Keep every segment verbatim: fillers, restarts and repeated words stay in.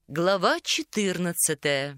Глава четырнадцатая.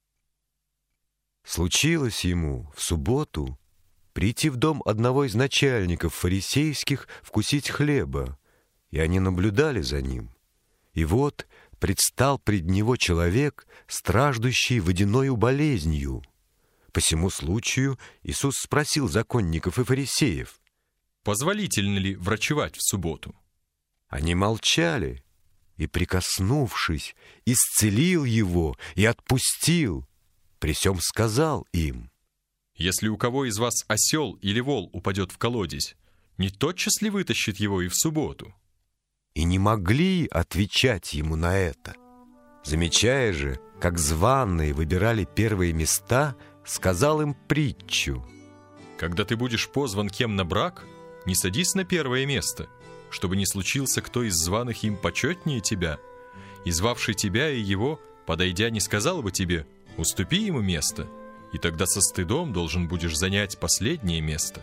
Случилось ему в субботу прийти в дом одного из начальников фарисейских вкусить хлеба, и они наблюдали за ним. И вот предстал пред него человек, страждущий водяною болезнью. По сему случаю Иисус спросил законников и фарисеев: позволительно ли врачевать в субботу? Они молчали, и, прикоснувшись, исцелил его и отпустил. При сем сказал им: если у кого из вас осел или вол упадет в колодезь, не тотчас ли вытащит его и в субботу? И не могли отвечать ему на это. Замечая же, как званые выбирали первые места, сказал им притчу: когда ты будешь позван кем на брак, не садись на первое место, чтобы не случился кто из званых им почетнее тебя, и звавший тебя и его, подойдя, не сказал бы тебе: уступи ему место, и тогда со стыдом должен будешь занять последнее место.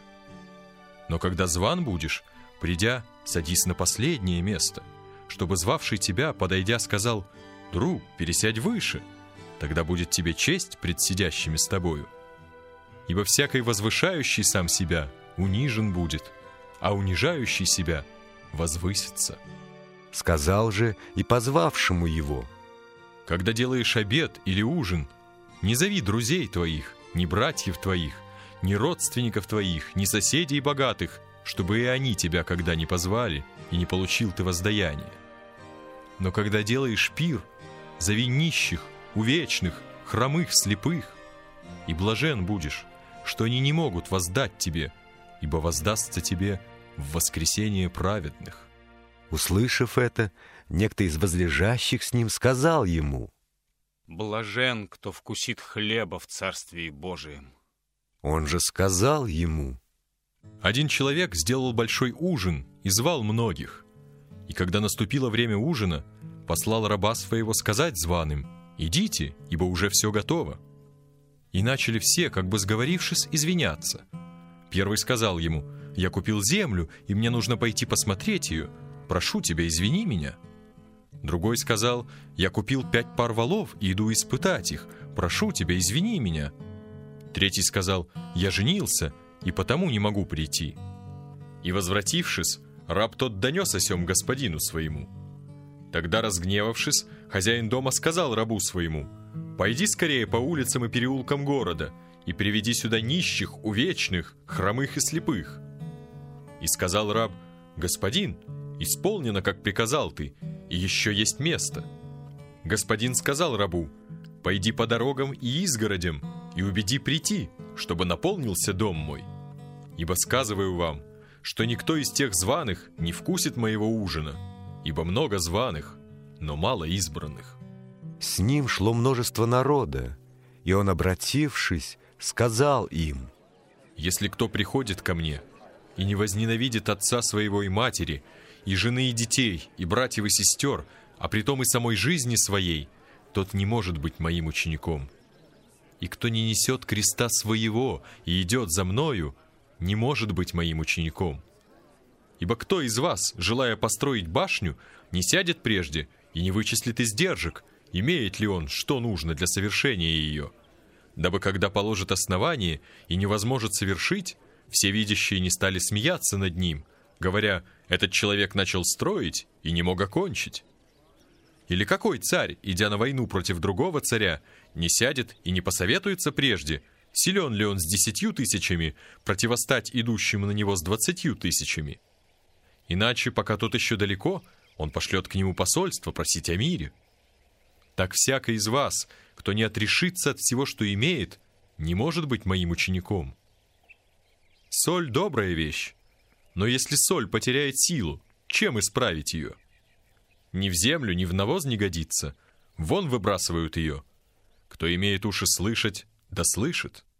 Но когда зван будешь, придя, садись на последнее место, чтобы звавший тебя, подойдя, сказал: друг, пересядь выше, тогда будет тебе честь пред сидящими с тобою. Ибо всякий возвышающий сам себя унижен будет, а унижающий себя возвысится. Сказал же и позвавшему его: когда делаешь обед или ужин, не зови друзей твоих, ни братьев твоих, ни родственников твоих, ни соседей богатых, чтобы и они тебя когда не позвали, и не получил ты воздаяние. Но когда делаешь пир, зови нищих, увечных, хромых, слепых, и блажен будешь, что они не могут воздать тебе, ибо воздастся тебе в воскресение праведных. Услышав это, некто из возлежащих с ним сказал ему: блажен, кто вкусит хлеба в Царствии Божием. Он же сказал ему: один человек сделал большой ужин и звал многих, и когда наступило время ужина, послал раба своего сказать званым: идите, ибо уже все готово. И начали все, как бы сговорившись, извиняться. Первый сказал ему: я купил землю, и мне нужно пойти посмотреть ее, прошу тебя, извини меня. Другой сказал: я купил пять пар волов и иду испытать их, прошу тебя, извини меня. Третий сказал: я женился, и потому не могу прийти. И, возвратившись, раб тот донес о сем господину своему. Тогда, разгневавшись, хозяин дома сказал рабу своему: пойди скорее по улицам и переулкам города и приведи сюда нищих, увечных, хромых и слепых. И сказал раб: господин, исполнено, как приказал ты, и еще есть место. Господин сказал рабу: пойди по дорогам и изгородям и убеди прийти, чтобы наполнился дом мой. Ибо сказываю вам, что никто из тех званых не вкусит моего ужина, ибо много званых, но мало избранных. С ним шло множество народа, и он, обратившись, сказал им: если кто приходит ко мне и не возненавидит отца своего и матери, и жены и детей, и братьев и сестер, а притом и самой жизни своей, тот не может быть моим учеником. И кто не несет креста своего и идет за мною, не может быть моим учеником. Ибо кто из вас, желая построить башню, не сядет прежде и не вычислит издержек, имеет ли он, что нужно для совершения ее, дабы когда положит основание и не возможет совершить, все видящие не стали смеяться над ним, говоря: этот человек начал строить и не мог окончить? Или какой царь, идя на войну против другого царя, не сядет и не посоветуется прежде, силен ли он с десятью тысячами противостать идущему на него с двадцатью тысячами? Иначе, пока тот еще далеко, он пошлет к нему посольство просить о мире. Так всякий из вас, кто не отрешится от всего, что имеет, не может быть моим учеником. Соль — добрая вещь, но если соль потеряет силу, чем исправить ее? Ни в землю, ни в навоз не годится, вон выбрасывают ее. Кто имеет уши слышать, да слышит.